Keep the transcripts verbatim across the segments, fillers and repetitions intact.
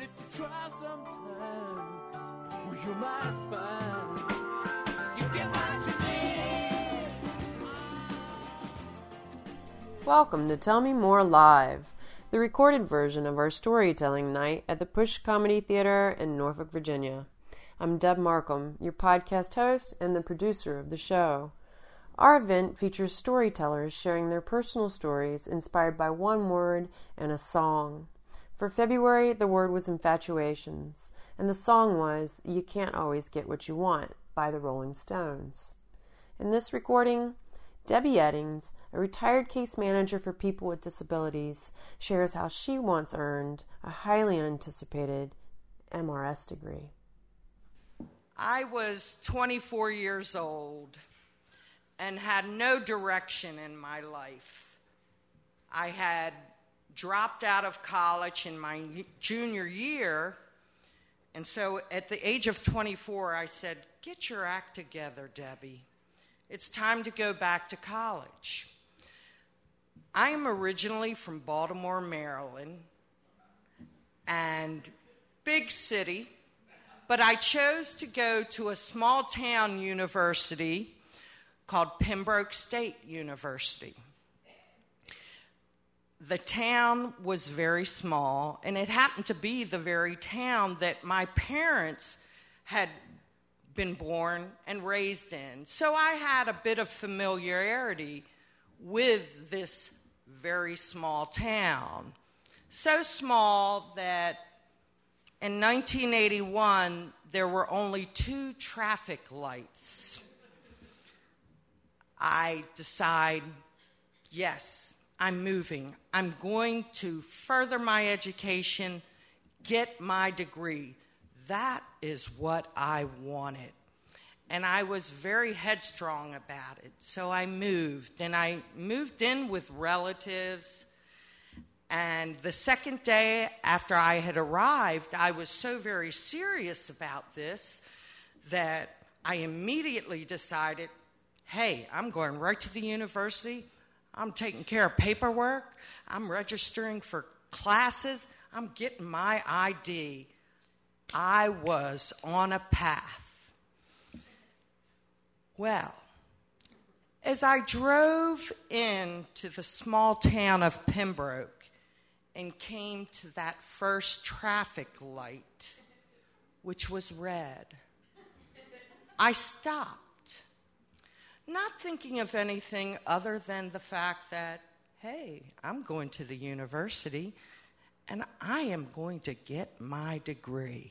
if you try sometimes, well, you might find you get what you need. Welcome to Tell Me More Live, the recorded version of our storytelling night at the Push Comedy Theater in Norfolk, Virginia. I'm Deb Markham, your podcast host and the producer of the show. Our event features storytellers sharing their personal stories inspired by one word and a song. For February, the word was infatuations, and the song was You Can't Always Get What You Want by the Rolling Stones. In this recording, Debbie Eddings, a retired case manager for people with disabilities, shares how she once earned a highly anticipated M R S degree. I was twenty-four years old and had no direction in my life. I had dropped out of college in my junior year, and so at the age of twenty-four, I said, get your act together, Debbie. It's time to go back to college. I am originally from Baltimore, Maryland, and big city, but I chose to go to a small town university called Pembroke State University. The town was very small, and it happened to be the very town that my parents had been born and raised in. So I had a bit of familiarity with this very small town. So small that in nineteen eighty-one, there were only two traffic lights. I decide, yes, I'm moving. I'm going to further my education, get my degree. That is what I wanted. And I was very headstrong about it. So I moved, and I moved in with relatives. And the second day after I had arrived, I was so very serious about this that I immediately decided, hey, I'm going right to the university. I'm taking care of paperwork. I'm registering for classes. I'm getting my I D. I was on a path. Well, as I drove into the small town of Pembroke and came to that first traffic light, which was red, I stopped, not thinking of anything other than the fact that, hey, I'm going to the university and I am going to get my degree.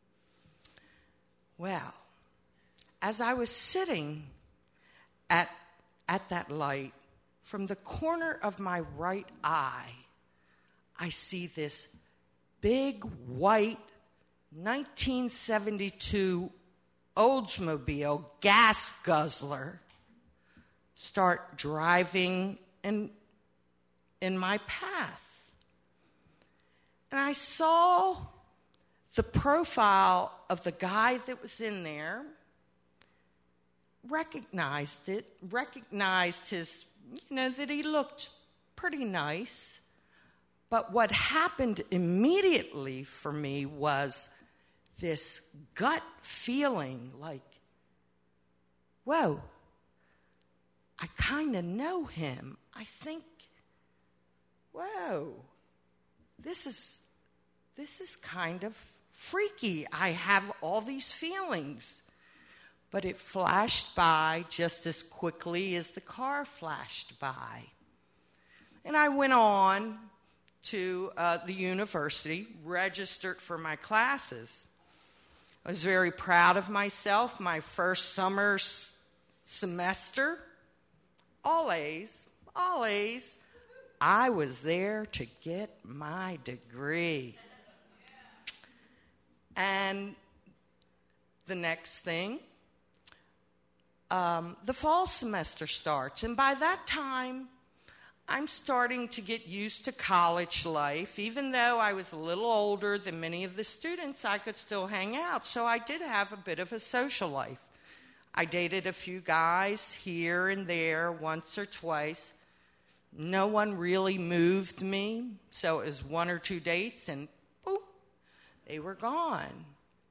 Well, as I was sitting at, at that light, from the corner of my right eye, I see this big white nineteen seventy-two Oldsmobile gas guzzler start driving in, in my path. And I saw the profile of the guy that was in there, recognized it, recognized his, you know, that he looked pretty nice. But what happened immediately for me was this gut feeling like, whoa, I kind of know him. I think, whoa, this is, this is kind of freaky. I have all these feelings. But it flashed by just as quickly as the car flashed by. And I went on to uh, the university, registered for my classes. I was very proud of myself. My first summer s- semester, all A's, all A's. I was there to get my degree. And the next thing, um, the fall semester starts. And by that time, I'm starting to get used to college life. Even though I was a little older than many of the students, I could still hang out. So I did have a bit of a social life. I dated a few guys here and there, once or twice. No one really moved me, so it was one or two dates, and boom, They were gone.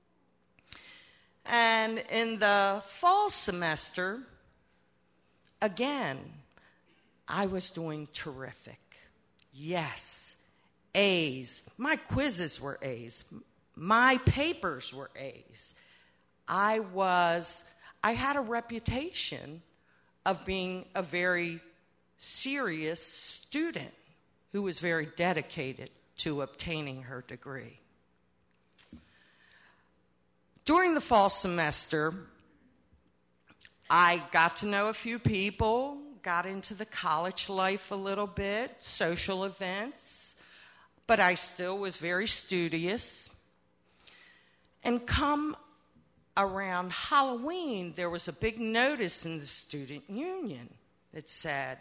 And in the fall semester, again, I was doing terrific. Yes, A's. My quizzes were A's. My papers were A's. I was, I had a reputation of being a very serious student who was very dedicated to obtaining her degree. During the fall semester, I got to know a few people, got into the college life a little bit, social events, but I still was very studious. And come around Halloween, there was a big notice in the student union that said,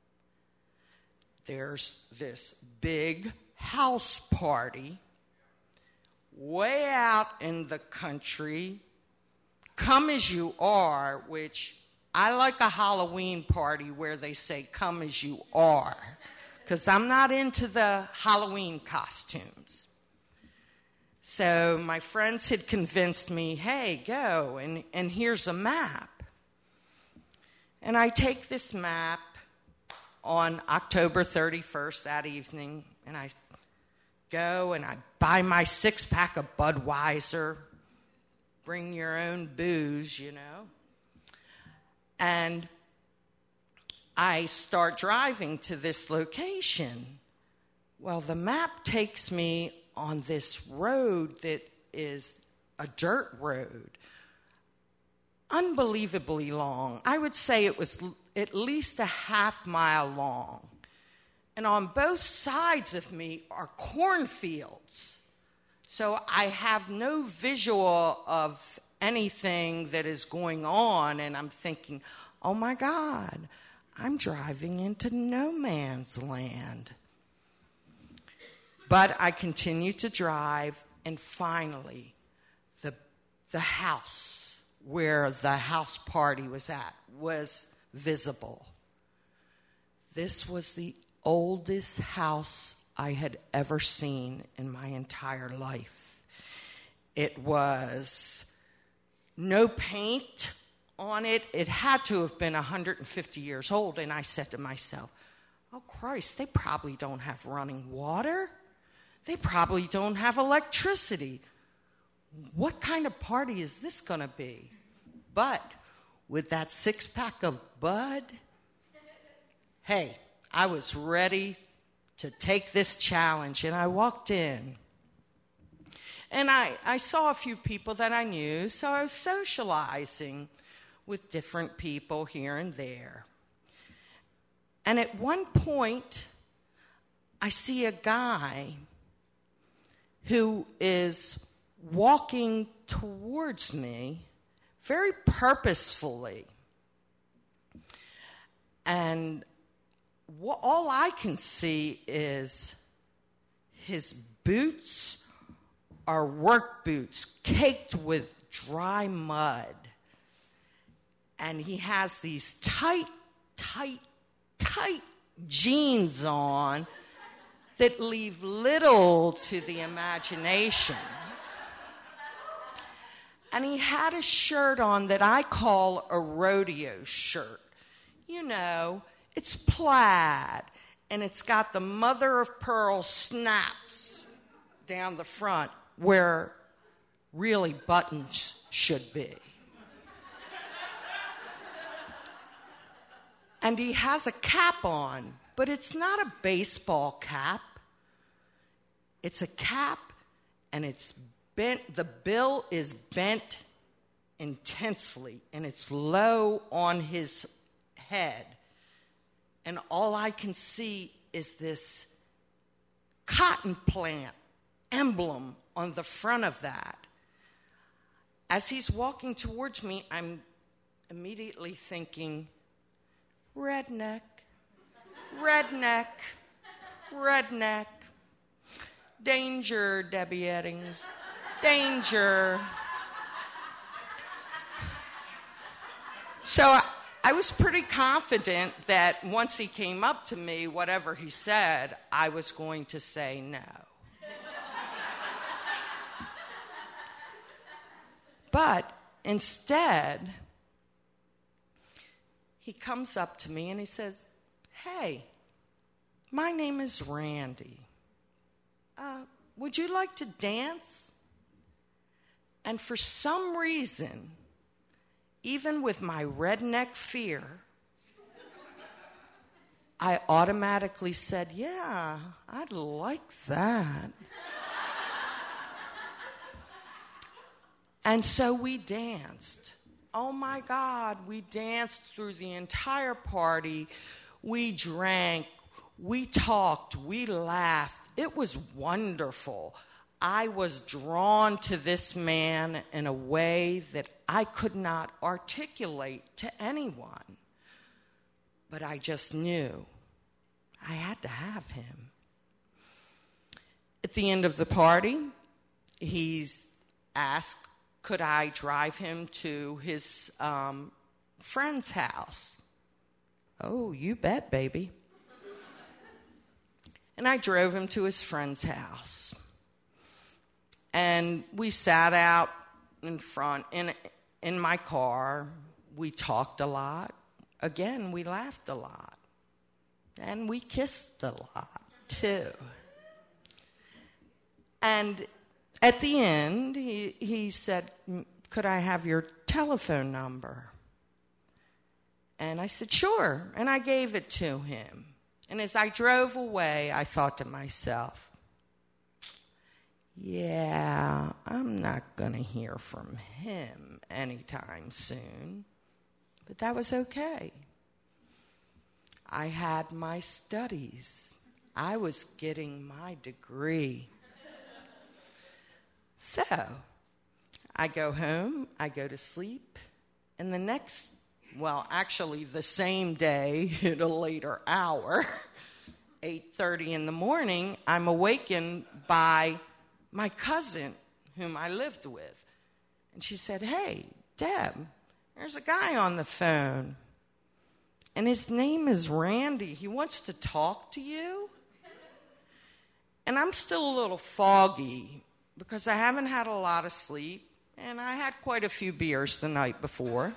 there's this big house party way out in the country. Come as you are, which I like a Halloween party where they say come as you are, because I'm not into the Halloween costumes. So my friends had convinced me, hey, go, and, and here's a map. And I take this map on October thirty-first that evening, and I go and I buy my six-pack of Budweiser, bring your own booze, you know, and I start driving to this location. Well, the map takes me on this road that is a dirt road, unbelievably long. I would say it was at least a half mile long. And on both sides of me are cornfields. So I have no visual of anything that is going on, and I'm thinking, oh my God, I'm driving into no man's land. But I continue to drive, and finally, the, the house where the house party was at was visible. This was the oldest house I had ever seen in my entire life. It was no paint on it. It had to have been one hundred fifty years old, and I said to myself, oh Christ, they probably don't have running water. They probably don't have electricity. What kind of party is this going to be? But with that six-pack of Bud, hey, I was ready to take this challenge, and I walked in. And I, I saw a few people that I knew, so I was socializing with different people here and there. And at one point, I see a guy who is walking towards me very purposefully. And wh- all I can see is his boots are work boots caked with dry mud. And he has these tight, tight, tight jeans on that leave little to the imagination. And he had a shirt on that I call a rodeo shirt. You know, it's plaid, and it's got the mother of pearl snaps down the front where really buttons should be. And he has a cap on, but it's not a baseball cap. It's a cap, and it's bent. The bill is bent intensely, and it's low on his head. And all I can see is this cotton plant emblem on the front of that. As he's walking towards me, I'm immediately thinking, redneck, redneck, redneck. Danger, Debbie Eddings, danger. So I, I was pretty confident that once he came up to me, whatever he said, I was going to say no. But instead, he comes up to me and he says, "Hey, my name is Randy. Uh, would you like to dance?" And for some reason, even with my redneck fear, I automatically said, "Yeah, I'd like that." And so we danced. Oh my God, we danced through the entire party. We drank, we talked, we laughed. It was wonderful. I was drawn to this man in a way that I could not articulate to anyone. But I just knew I had to have him. At the end of the party, he's asked, could I drive him to his um, friend's house? Oh, you bet, baby. And I drove him to his friend's house. And we sat out in front in, in my car. We talked a lot. Again, we laughed a lot. And we kissed a lot, too. And at the end, he, he said, "Could I have your telephone number?" And I said, "Sure." And I gave it to him. And as I drove away, I thought to myself, yeah, I'm not going to hear from him anytime soon. But that was okay. I had my studies. I was getting my degree. So, I go home, I go to sleep, and the next, well, actually the same day at a later hour, eight thirty in the morning, I'm awakened by my cousin whom I lived with. And she said, "Hey, Deb, there's a guy on the phone, and his name is Randy. He wants to talk to you." And I'm still a little foggy because I haven't had a lot of sleep, and I had quite a few beers the night before.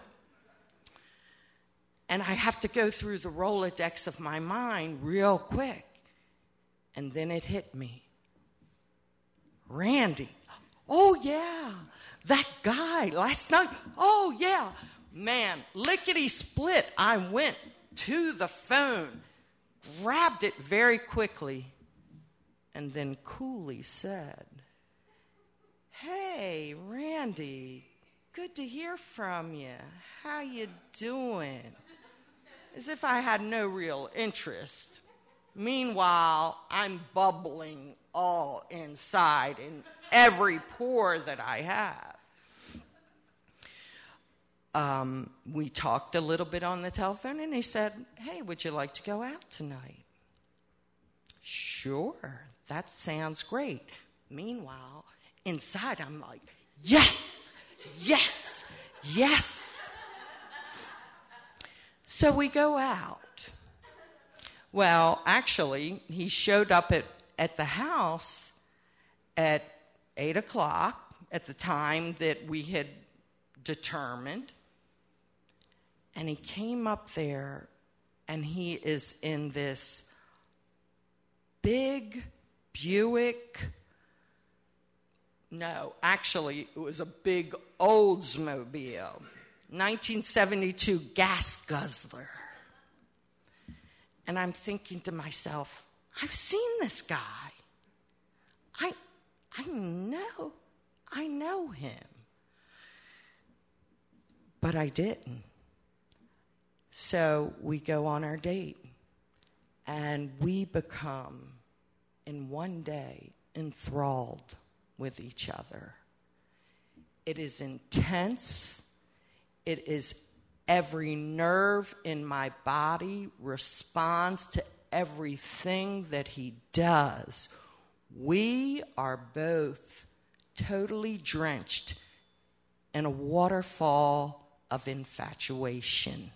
And I have to go through the Rolodex of my mind real quick. And then it hit me. Randy. Oh, yeah. That guy last night. Oh, yeah. Man, lickety-split. I went to the phone, grabbed it very quickly, and then coolly said, "Hey, Randy, good to hear from you. How you doing?" As if I had no real interest. Meanwhile, I'm bubbling all inside in every pore that I have. Um, we talked a little bit on the telephone, and he said, "Hey, would you like to go out tonight?" Sure, that sounds great. Meanwhile, inside, I'm like, yes, yes, yes. So we go out. Well, actually, he showed up at, at the house at eight o'clock at the time that we had determined. And he came up there, and he is in this big Buick. No, actually, it was a big Oldsmobile, nineteen seventy-two gas guzzler. And I'm thinking to myself, I've seen this guy. I, I know, I know him. But I didn't. So we go on our date, and we become, in one day, enthralled with each other. It is intense. It is every nerve in my body responds to everything that he does. We are both totally drenched in a waterfall of infatuation.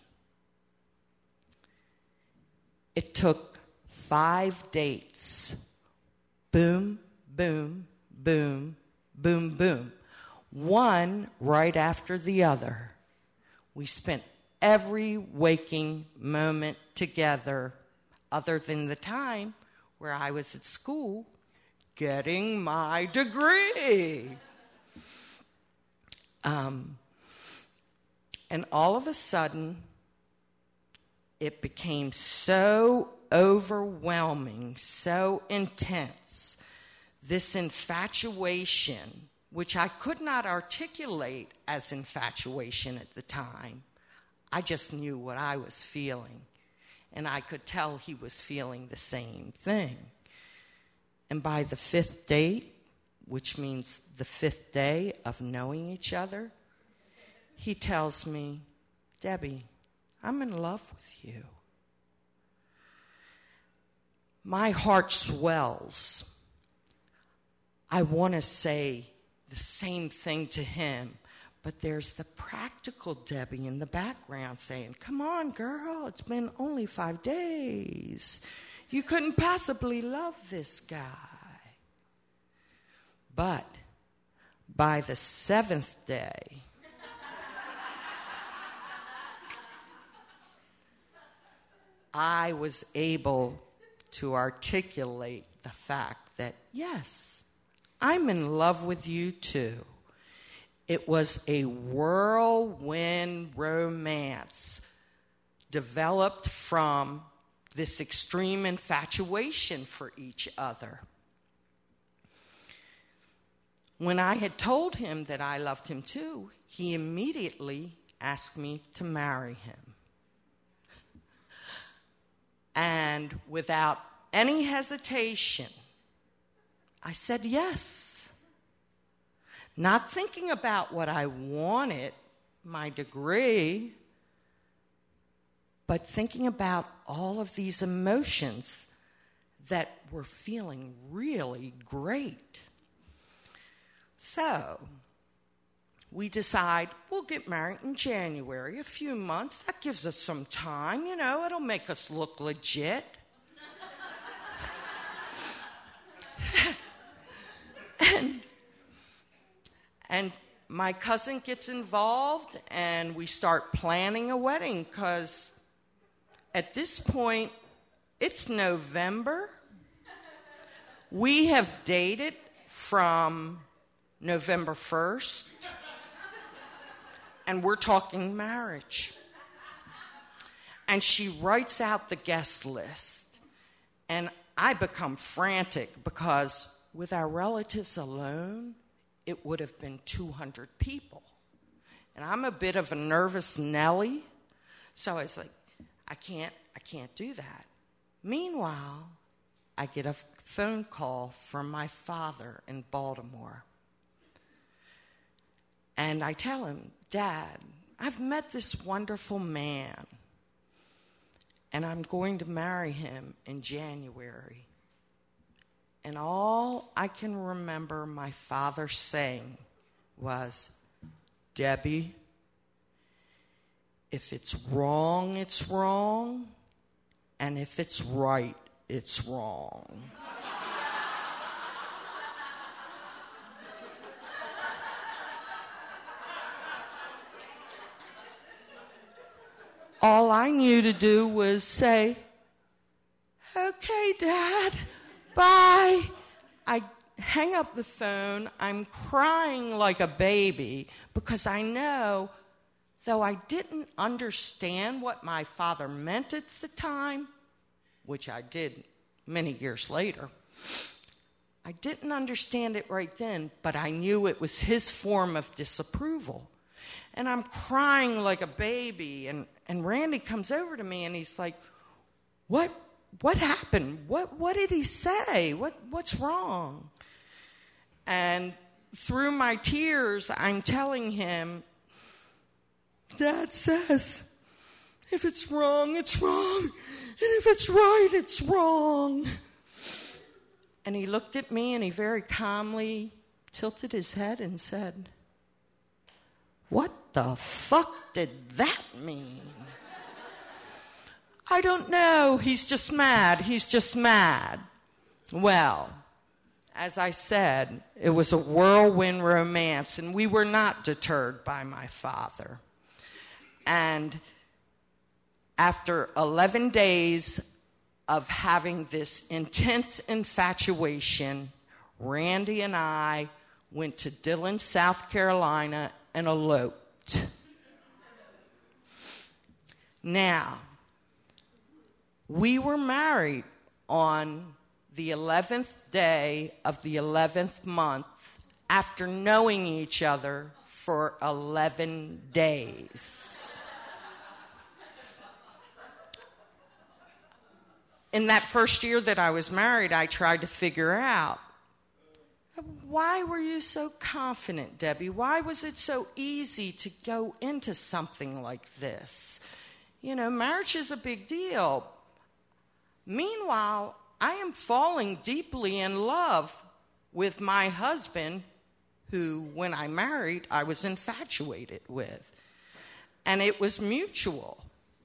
It took five dates. Boom, boom, boom, boom, boom. one right after the other. We spent every waking moment together, other than the time where I was at school getting my degree. Um, and all of a sudden, it became so overwhelming, so intense, this infatuation, which I could not articulate as infatuation at the time. I just knew what I was feeling, and I could tell he was feeling the same thing. And by the fifth date, which means the fifth day of knowing each other, he tells me, Debbie, I'm in love with you. My heart swells. I want to say the same thing to him, but there's the practical Debbie in the background saying, come on, girl, it's been only five days. You couldn't possibly love this guy. But by the seventh day, I was able to articulate the fact that, yes, I'm in love with you too. It was a whirlwind romance developed from this extreme infatuation for each other. When I had told him that I loved him too, he immediately asked me to marry him. And without any hesitation, I said yes. Not thinking about what I wanted, my degree, but thinking about all of these emotions that were feeling really great. So, we decide we'll get married in January, a few months. That gives us some time, you know, it'll make us look legit. and, and my cousin gets involved, and we start planning a wedding, because at this point, it's November. We have dated from November first, and we're talking marriage. And she writes out the guest list, and I become frantic because with our relatives alone, it would have been two hundred people. And I'm a bit of a nervous Nelly, so I was like, I can't, I can't do that. Meanwhile, I get a phone call from my father in Baltimore. And I tell him, Dad, I've met this wonderful man, and I'm going to marry him in January. And all I can remember my father saying was, Debbie, if it's wrong, it's wrong, and if it's right, it's wrong. All I knew to do was say, okay, Dad, bye. I hang up the phone. I'm crying like a baby because I know, though I didn't understand what my father meant at the time, which I did many years later, I didn't understand it right then, but I knew it was his form of disapproval. And I'm crying like a baby, and, and Randy comes over to me, and he's like, what what happened? What what did he say? What what's wrong? And through my tears, I'm telling him, Dad says, if it's wrong, it's wrong, and if it's right, it's wrong. And he looked at me, and he very calmly tilted his head and said, what the fuck did that mean? I don't know. He's just mad. He's just mad. Well, as I said, it was a whirlwind romance, and we were not deterred by my father. And after eleven days of having this intense infatuation, Randy and I went to Dillon, South Carolina, and eloped. Now, we were married on the eleventh day of the eleventh month after knowing each other for eleven days. In that first year that I was married, I tried to figure out, why were you so confident, Debbie? Why was it so easy to go into something like this? You know, marriage is a big deal. Meanwhile, I am falling deeply in love with my husband, who, when I married, I was infatuated with. And it was mutual.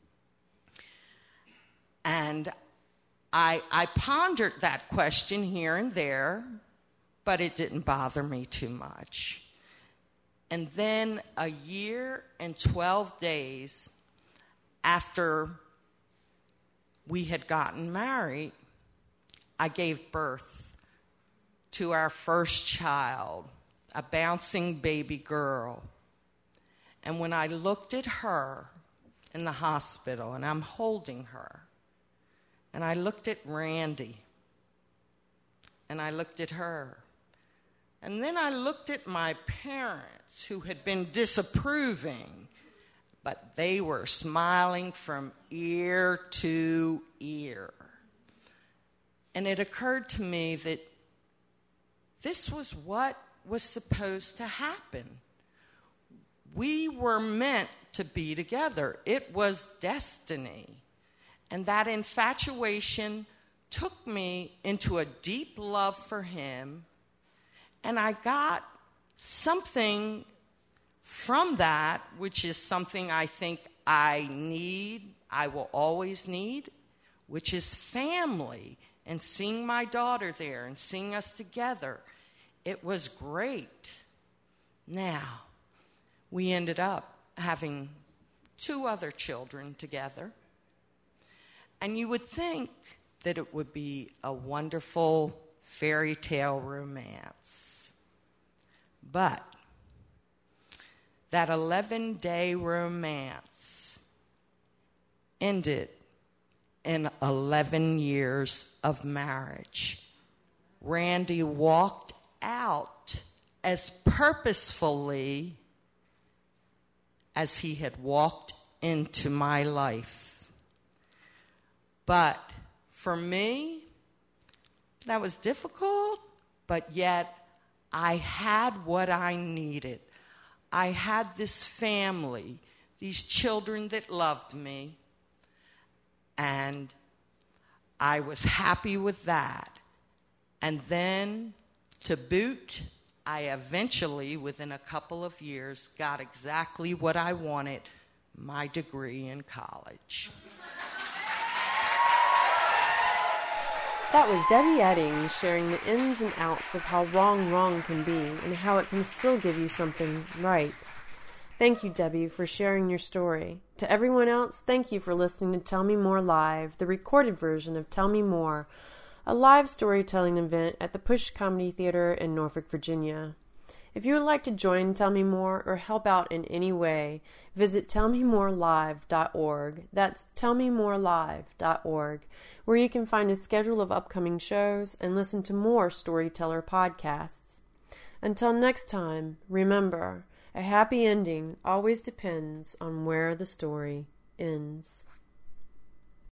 And I, I pondered that question here and there, but it didn't bother me too much. And then a year and twelve days after we had gotten married, I gave birth to our first child, a bouncing baby girl. And when I looked at her in the hospital, and I'm holding her, and I looked at Randy, and I looked at her, and then I looked at my parents, who had been disapproving, but they were smiling from ear to ear. And it occurred to me that this was what was supposed to happen. We were meant to be together. It was destiny. And that infatuation took me into a deep love for him, and I got something from that, which is something I think I need, I will always need, which is family. And seeing my daughter there and seeing us together, it was great. Now, we ended up having two other children together. And you would think that it would be a wonderful fairy tale romance. But that eleven-day romance ended in eleven years of marriage. Randy walked out as purposefully as he had walked into my life. But for me, that was difficult, but yet I had what I needed. I had this family, these children that loved me, and I was happy with that. And then, to boot, I eventually, within a couple of years, got exactly what I wanted, my degree in college. That was Debbie Edding sharing the ins and outs of how wrong wrong can be and how it can still give you something right. Thank you, Debbie, for sharing your story. To everyone else, thank you for listening to Tell Me More Live, the recorded version of Tell Me More, a live storytelling event at the Push Comedy Theater in Norfolk, Virginia. If you would like to join Tell Me More or help out in any way, visit tell me more live dot org. That's tell me more live dot org, where you can find a schedule of upcoming shows and listen to more storyteller podcasts. Until next time, remember, a happy ending always depends on where the story ends.